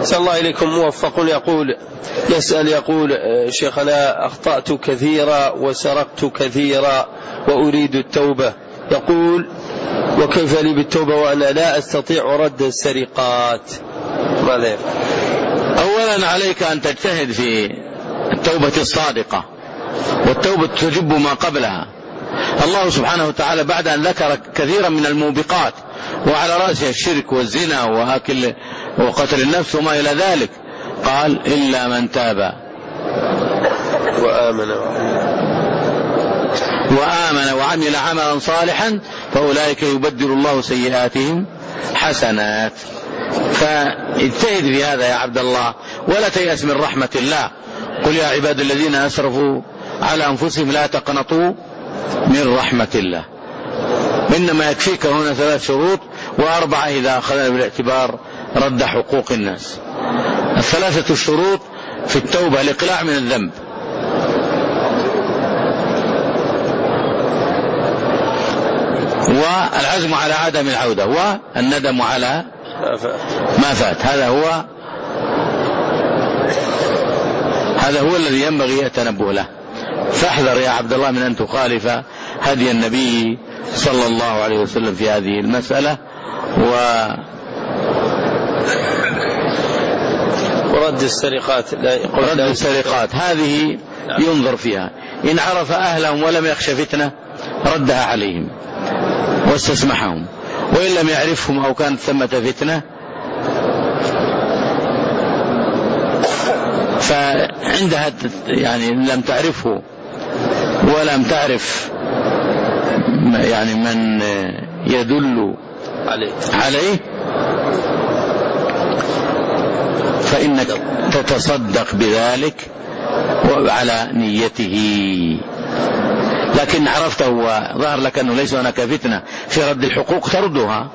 صلى الله إليكم موفق يقول شيخنا أخطأت كثيرا وسرقت كثيرا وأريد التوبة. يقول وكيف لي بالتوبة وأنا لا أستطيع رد السرقات؟ ماذا يفعل؟ أولا عليك أن تجتهد في التوبة الصادقة، والتوبة تجب ما قبلها. الله سبحانه وتعالى بعد أن ذكر كثيرا من الموبقات وعلى رأسها الشرك والزنا وأكل وقتل النفس وما إلى ذلك قال إلا من تاب وآمن وعمل عملا صالحا فأولئك يبدل الله سيئاتهم حسنات. فاجتهد في هذا يا عبد الله ولا تيأس من رحمة الله. قل يا عباد الذين أسرفوا على أنفسهم لا تقنطوا من رحمة الله. إنما يكفيك هنا 3 شروط و4 إذا أخذنا بالاعتبار رد حقوق الناس. 3 الشروط في التوبة الإقلاع من الذنب، والعزم على عدم العودة، والندم على ما فات. هذا هو الذي ينبغي التنبه له. فاحذر يا عبد الله من أن تخالف هدي النبي صلى الله عليه وسلم في هذه المسألة. ورد السرقات هذه ينظر فيها. إن عرف أهلهم ولم يخش فتنة ردها عليهم واستسمحهم، وإن لم يعرفهم أو كانت ثمة فتنة فعندها يعني لم تعرفه ولم تعرف يعني من يدل عليه فإنك تتصدق بذلك وعلى نيته. لكن عرفته وظهر لك أنه ليس هناك فتنة في رد الحقوق تردها.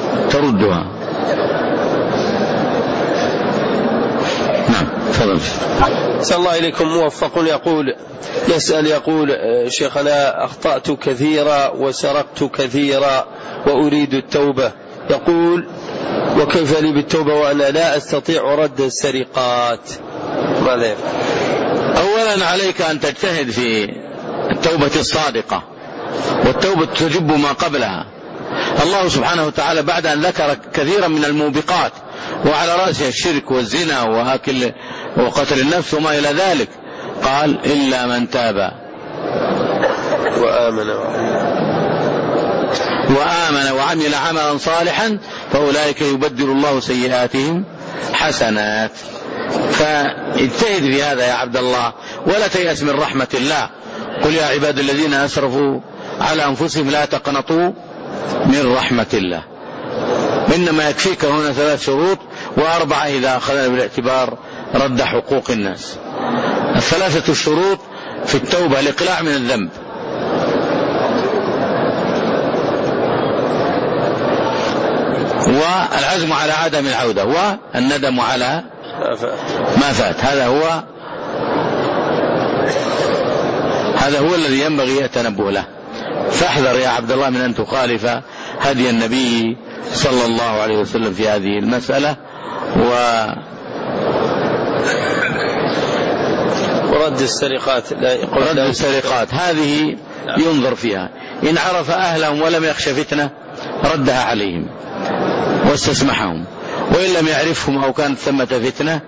نعم تفضل. صلى الله إليكم موفق يقول شيخنا أخطأت كثيرا وسرقت كثيرا وأريد التوبة. يقول وكيف لي بالتوبة وأنا لا أستطيع رد السرقات؟ ماذا يفعل؟ أولا عليك أن تجتهد في التوبة الصادقة، والتوبة تجب ما قبلها. الله سبحانه وتعالى بعد أن ذكر كثيرا من الموبقات وعلى رأسها الشرك والزنا وأكل وقتل النفس وما إلى ذلك قال إلا من تاب وآمن وعمل عملا صالحا فأولئك يبدل الله سيئاتهم حسنات. فاجتهد في هذا يا عبد الله ولا تيأس من رحمة الله. قل يا عباد الذين أسرفوا على أنفسهم لا تقنطوا من رحمة الله. إنما يكفيك هنا 3 شروط و4 إذا أخذنا بالاعتبار رد حقوق الناس. 3 الشروط في التوبة الإقلاع من الذنب، والعزم على عدم العودة، والندم على ما فات. هذا هو الذي ينبغي التنبه له. فاحذر يا عبد الله من أن تخالف هدي النبي صلى الله عليه وسلم في هذه المسألة. ورد السرقات هذه ينظر فيها. إن عرف أهلهم ولم يخش فتنة ردها عليهم واستسمحهم، وإن لم يعرفهم أو كانت ثمة فتنة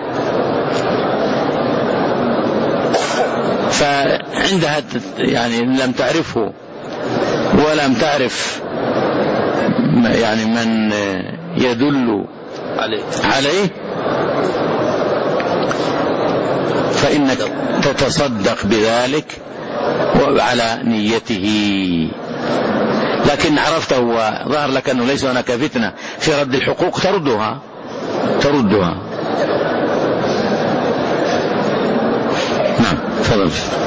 فعندها يعني لم تعرفه ولم تعرف يعني من يدل عليه فإنك تتصدق بذلك وعلى نيته. لكن عرفته وظهر لك أنه ليس هناك فتنة في رد الحقوق تردها. نعم تفضل.